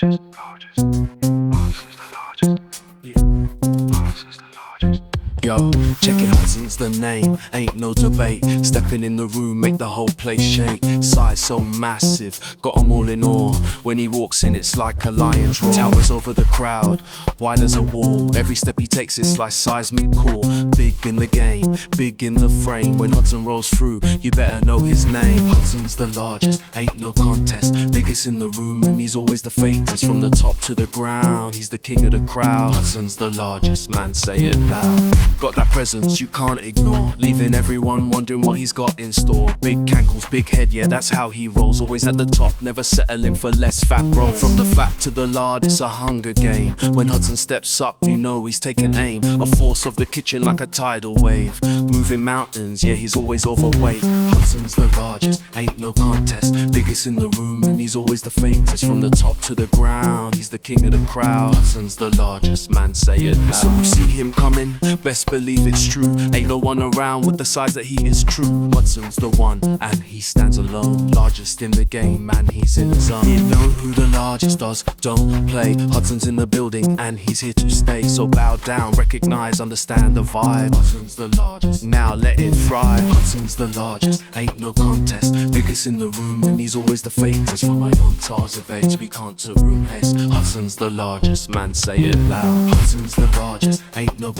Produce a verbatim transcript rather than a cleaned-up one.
largest, largest. Hudson's the largest. Yeah. Hudson's the largest. Yo, check it, Hudson's the name, ain't no debate. Stepping in the room, make the whole place shake. Size so massive, got 'em all in awe. When he walks in, it's like a lion's roar. Towers over the crowd, wide as a wall. Every step he takes, it's like seismic call. Big in the game, big in the frame. When Hudson rolls through, you better know his name. Hudson's the largest, ain't no contest. Biggest in the room, and he's always the faintest. From the top to the ground, he's the king of the crowd. Hudson's the largest, man, say it loud. Got that presence you can't ignore, leaving everyone wondering what he's got in store. Big cankles, big head, yeah, that's how he rolls. Always at the top, never settling for less fat bro. From the fat to the lard, it's a hunger game. When Hudson steps up, you know he's taking aim. A force of the kitchen like a tidal wave. Moving mountains, yeah, he's always overweight. Hudson's the largest, ain't no contest. Biggest in the room, and he's always the faintest. From the top to the ground, he's the king of the crowd. Hudson's the largest, man, say it loud. So you see him coming, best believe it's true. Ain't no one around with the size that he is true. Hudson's the one, and he stands alone. Largest in the game, man, he's in his zone. You know who the largest does, don't play. Hudson's in the building, and he's here to stay. So bow down, recognize, understand the vibe. Hudson's the largest, now let it thrive. Hudson's the largest, ain't no contest. Biggest in the room, and he's always the faintest. For my own tars of age, we can't to room haste. Hudson's the largest, man, say it loud. Hudson's the largest, ain't no